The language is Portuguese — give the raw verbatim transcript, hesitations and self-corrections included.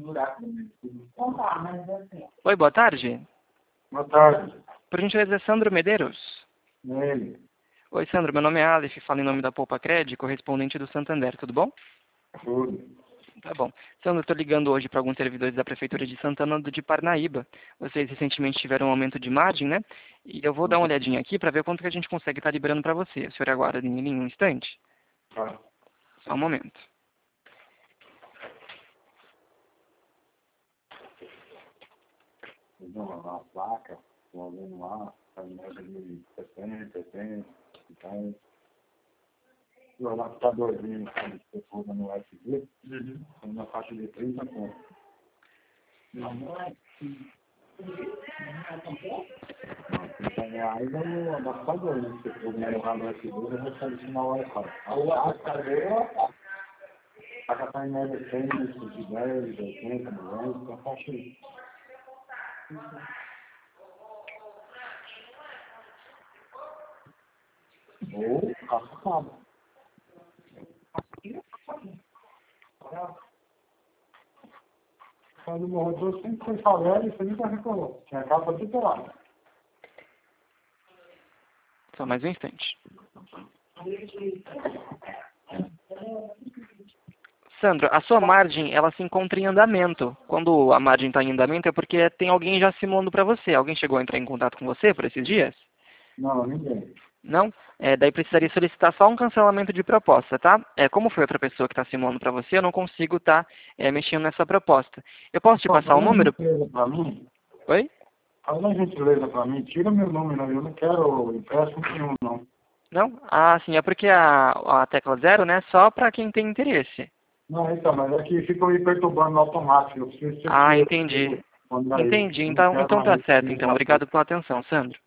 Então tá, mas assim. Oi, boa tarde. Boa tarde. Por gentileza, é Sandro Medeiros? Nele. Oi, Sandro, meu nome é Aleph, falo em nome da Poupa Cred, correspondente do Santander, tudo bom? Tudo. Tá bom. Sandro, estou ligando hoje para alguns servidores da Prefeitura de Santana do de Parnaíba. Vocês recentemente tiveram um aumento de margem, né? E eu vou dar uma olhadinha aqui para ver quanto que a gente consegue estar liberando para você. O senhor aguarda em linha um instante? Tá. Só um momento. Vamos lá, a placa, estou vendo lá, está em média de setenta, oitenta, então, o adaptadorzinho que você pôs no U S B, tem uma faixa de trinta pontos. trinta reais é o adaptador, né? Se você pôs no U S B, você vai sair de sinal Wi-Fi. A placa está em média cem, de dez, oitenta, noventa, a faixa aí. Ou caçado. Quando o morredor sempre foi favela e você nunca reclamou. Tinha capa tudo lá. Só mais um instante. Sandro, a sua margem, ela se encontra em andamento. Quando a margem está em andamento é porque tem alguém já simulando para você. Alguém chegou a entrar em contato com você por esses dias? Não, ninguém. Não? É, daí precisaria solicitar só um cancelamento de proposta, tá? É, como foi outra pessoa que está simulando para você, eu não consigo estar é, mexendo nessa proposta. Eu posso te passar o número? Para mim? Oi? Faz uma gentileza para mim, tira meu número, eu não quero empréstimo nenhum, não. Não? Ah, sim, é porque a, a tecla zero, né, só para quem tem interesse. Não, então, mas é que fica me perturbando no automático. Eu preciso Ah, entendi. Entendi, então, então tá certo. Então, obrigado pela atenção, Sandro.